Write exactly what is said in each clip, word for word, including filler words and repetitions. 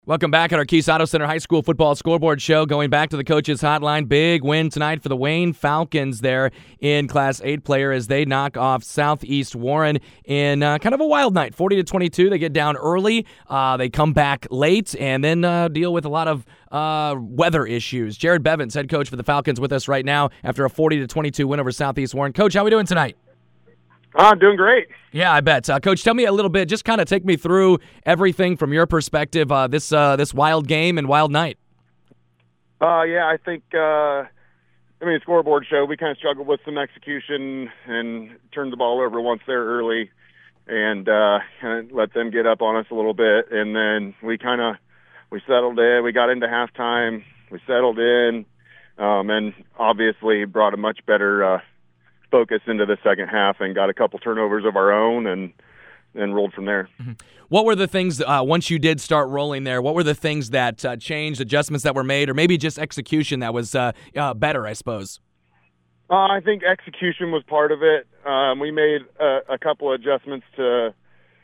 Welcome back at our Keys Auto Center High School Football Scoreboard Show. Going back to the coaches' hotline. Big win tonight for the Wayne Falcons there in Class eight player as they knock off Southeast Warren in uh, kind of a wild night. forty to twenty-two. They get down early. Uh, they come back late and then uh, deal with a lot of uh, weather issues. Jared Bevins, head coach for the Falcons, with us right now after a forty to twenty-two win over Southeast Warren. Coach, how are we doing tonight? I'm doing great. Yeah, I bet. Uh, Coach, tell me a little bit, just kind of take me through everything from your perspective, uh, this uh, this wild game and wild night. Uh, yeah, I think, uh, I mean, scoreboard show, we kind of struggled with some execution and turned the ball over once there early and uh, kind of let them get up on us a little bit. And then we kind of, we settled in. We got into halftime. We settled in um, and obviously brought a much better uh focus into the second half and got a couple turnovers of our own and then rolled from there. Mm-hmm. What were the things, uh, once you did start rolling there, what were the things that uh, changed, adjustments that were made, or maybe just execution that was uh, uh, better, I suppose? Uh, I think execution was part of it. Um, we made a, a couple of adjustments to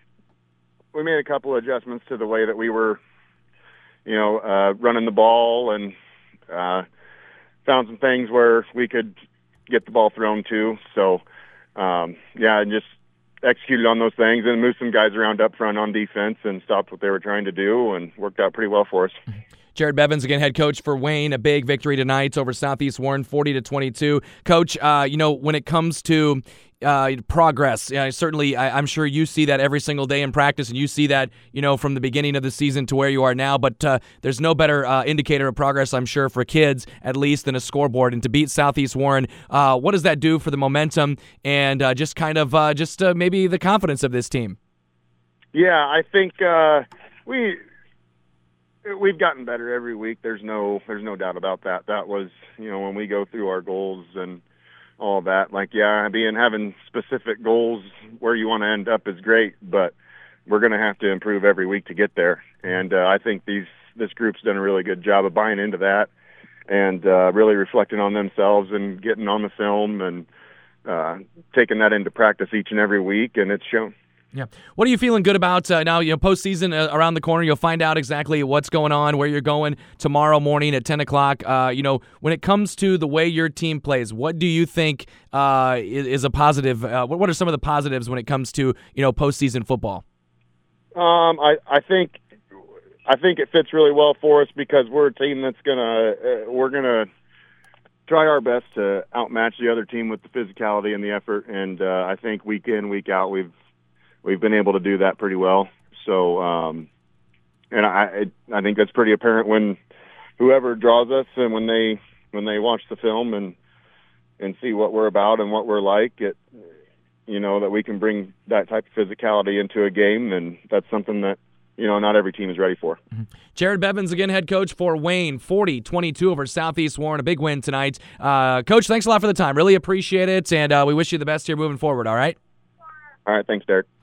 we made a couple of adjustments to the way that we were, you know, uh, running the ball and uh, found some things where we could get the ball thrown to. So, um, yeah, and just executed on those things and moved some guys around up front on defense and stopped what they were trying to do and worked out pretty well for us. Jared Bevins, again, head coach for Wayne, a big victory tonight over Southeast Warren, forty to twenty-two. Coach, uh, you know, when it comes to uh, progress, uh, certainly I, I'm sure you see that every single day in practice, and you see that, you know, from the beginning of the season to where you are now, but uh, there's no better uh, indicator of progress, I'm sure, for kids, at least, than a scoreboard. And to beat Southeast Warren, uh, what does that do for the momentum and uh, just kind of uh, just uh, maybe the confidence of this team? Yeah, I think uh, we... We've gotten better every week. There's no, there's no doubt about that. That was, you know, when we go through our goals and all that. Like, yeah, being having specific goals where you want to end up is great, but we're going to have to improve every week to get there. And uh, I think these, this group's done a really good job of buying into that and uh, really reflecting on themselves and getting on the film and uh, taking that into practice each and every week, and it's shown. Yeah. What are you feeling good about uh, now? You know, postseason uh, around the corner. You'll find out exactly what's going on, where you're going tomorrow morning at ten o'clock. Uh, you know, when it comes to the way your team plays, what do you think uh, is, is a positive? Uh, what, what are some of the positives when it comes to, you know, postseason football? Um, I, I think I think it fits really well for us because we're a team that's gonna uh, we're gonna try our best to outmatch the other team with the physicality and the effort. And uh, I think week in, week out, we've We've been able to do that pretty well. So, um, and I, I think that's pretty apparent when whoever draws us and when they when they watch the film and and see what we're about and what we're like. It, you know, that we can bring that type of physicality into a game, and that's something that, you know, not every team is ready for. Mm-hmm. Jared Bevins, again, head coach for Wayne, forty twenty-two over Southeast Warren. A big win tonight. Uh, Coach, thanks a lot for the time. Really appreciate it, and uh, we wish you the best here moving forward. All right. All right. Thanks, Derek.